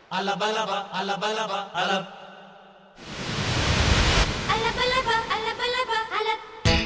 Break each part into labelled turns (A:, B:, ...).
A: Alabalaba, alabalaba, alab.
B: Alabalaba, alabalaba, alab.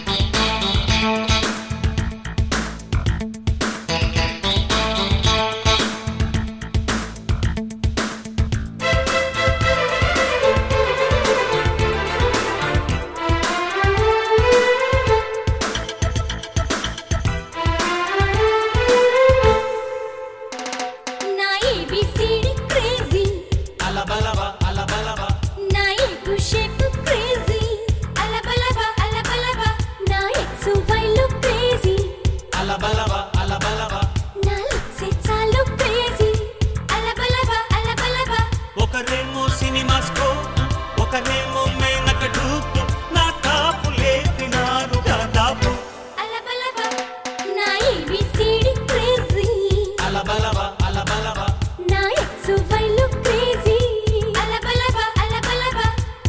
B: Na ABCD crazy.
A: Alabalaba, alabalaba,
B: Na eku shape crazy. Alabalaba, alabalaba. Na exu y look crazy.
A: alabalaba, alabalaba.
B: Na looks చాలు crazy. Alabalaba, alabalaba.
A: ఒకరేమో సినిమాస్కో ఒకరేమో Menaka dupe నా తాపు లేపినారు దాదాపు.
B: Alabalaba. Na ABCD crazy.
A: Alabalaba, alabalaba,
B: Na exu y look crazy. Alabalaba, alabalaba.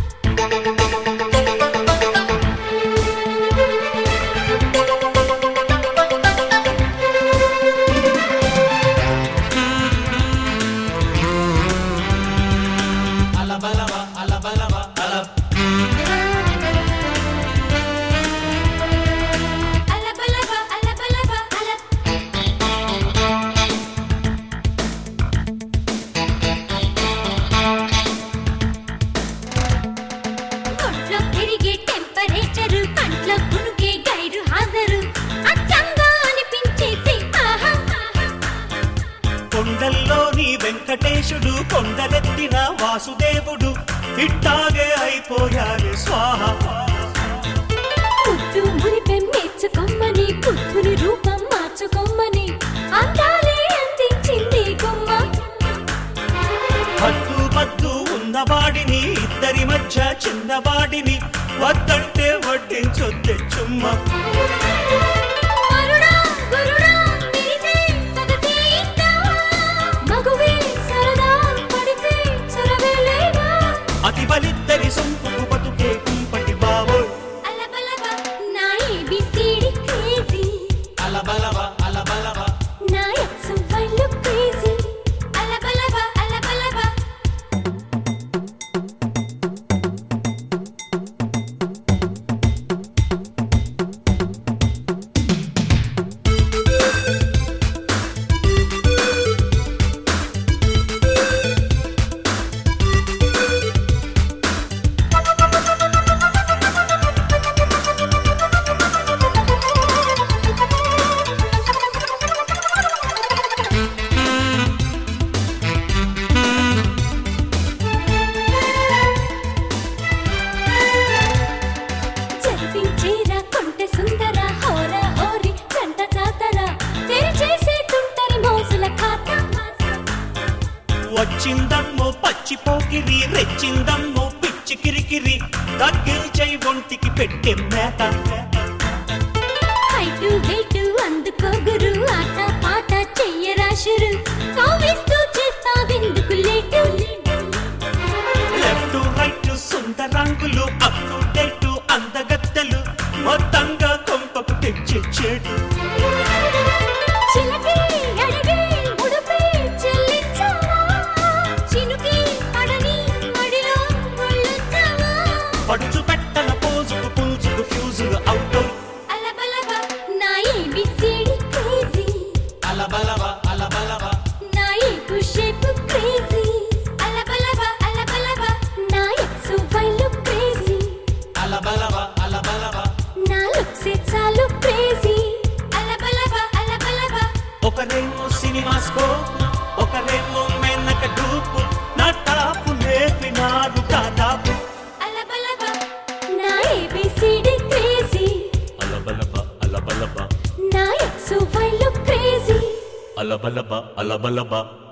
A: alabalaba, alabalaba, alab.
B: Alabalaba, alabalaba, alab. ఒంట్లో పెరిగే temperature కంట్లో కునుకే గైరు హాజరు అచ్చంగా అనిపించేసి ఆహా
A: కొండల్లోని వెంకటేశుడు కొండలెత్తిన వాసుదేవుడు ఇట్టాగే అయిపోయారు స్వాహ.
B: పుట్టు మురిపెం మెచ్చుకొమ్మని పుత్తుని రూపం మార్చుకొమ్మని అందాలే అందించింది కొమ్మ
A: హద్దు పద్దు ఉన్నవాడిని ఇద్దరి మధ్య చిన్నవాడిని వద్దంటే వడ్డించొద్దే చుమ్మ.
B: అరుడా గురుడా విరిసే సగసే ఇంకా మగువే సరదా పడితే చొరవేలేగా
A: అతి బలిద్దరి సొంపుకు బతుకే కుంపటి బావోయ్.
B: అలబలబ నా ABCD crazy
A: అలబలబ, అలబలబ,
B: నా X Y look crazy అలబలబ అలబలబ జరిపించేరా కొంటె సుందర హోరా హోరి జంట జాతర తెరిచేసే తుంటరి మోసుల ఖాతా
A: వచ్చిందమ్మో పచ్చి పోకిరి రెచ్చిందమ్మో పిచ్చి కిరికిరి తగ్గించై ఒంటికి పెట్టే మేత.
B: హైటు వెయిటు అందుకో గురు ఆట పాట చెయ్యరా షురు కావిస్తూ చేస్తావెందుకు లేటు
A: లెఫ్ట్ రైట్ సుందరాంగులు అప్ టు డేట్ అందగత్తెలు మొత్తంగా కొంపకు తెచ్చే చెడు.
B: చిలకే అడిగే ఉడుపే చెల్లించావా చినుకి పడని మడిలో ముళ్ళొచ్చావా
A: పడుచు పెట్టల పోజుకు పులుచుకు ఫ్యూజులు అవుట్.
B: అలబలబ నా ABCD crazy
A: అలబలబ, అలబలబ,
B: నా ఏకు షేప్ crazy అలబలబ అలబలబ నా X Y look crazy
A: అలబలబ, అలబలబ.
B: నా looks చాలు crazy అలబలబ అలబలబ
A: ఒకరేమో సినిమాస్కో ఒకరేమో మేనక డూపు నా టాపు లేపినారు దాదాపు.
B: అలబలబ నా ABCD crazy
A: అలబలబ, అలబలబ,
B: నా X Y look crazy
A: అలబలబ, అలబలబ.